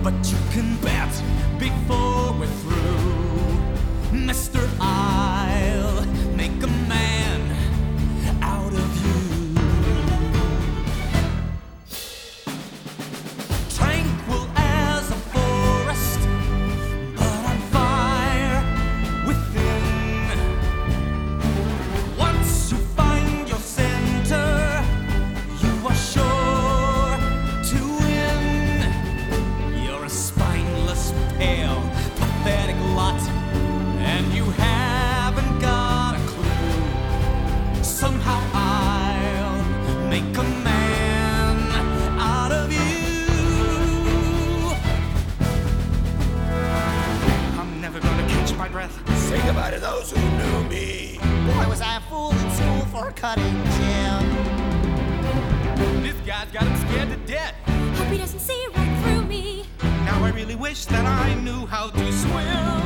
But you can bet before we're through, Mister, I'll make a man out of you. Tranquil as a forest, but on fire within. Once you find your center, you are sure to win. You're a spineless, pale, pathetic lot, and you haven't got a clue. Somehow I'll make a man out of you. I'm never gonna catch my breath. Say goodbye to those who knew me. Boy, was I a fool in school for a cutting gym. This guy's got him scared to death. Hope he doesn't see right through me. Now I really wish that I knew how to swim.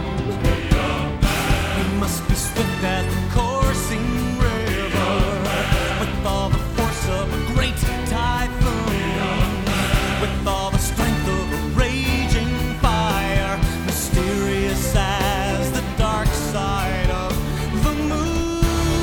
We must be swift as the coursing river, with all the force of a great typhoon, with all the strength of a raging fire, mysterious as the dark side of the moon.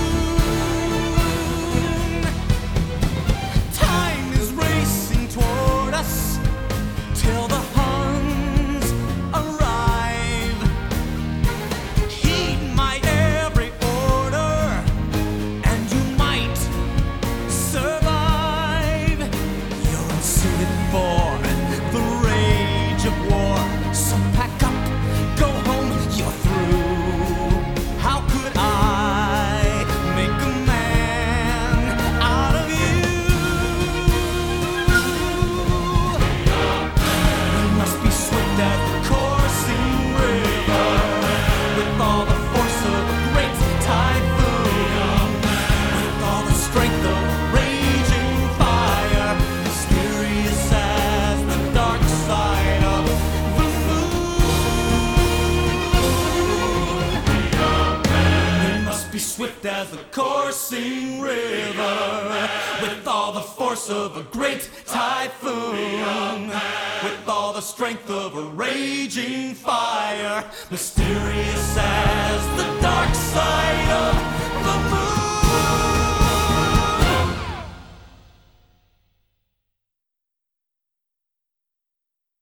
Time is racing toward us till the Huns arrive. Heed my every order, and you might survive. You're unsuited for the rage of war, so pack up, go home, you're through. How could I make a man out of you? We must be swift as the coursing river, with all the force of a great typhoon, with all the strength of a raging fire, mysterious as the dark side of the moon. We must be swift as the coursing river, with all the force of a great typhoon, with all the strength of a raging fire, mysterious as the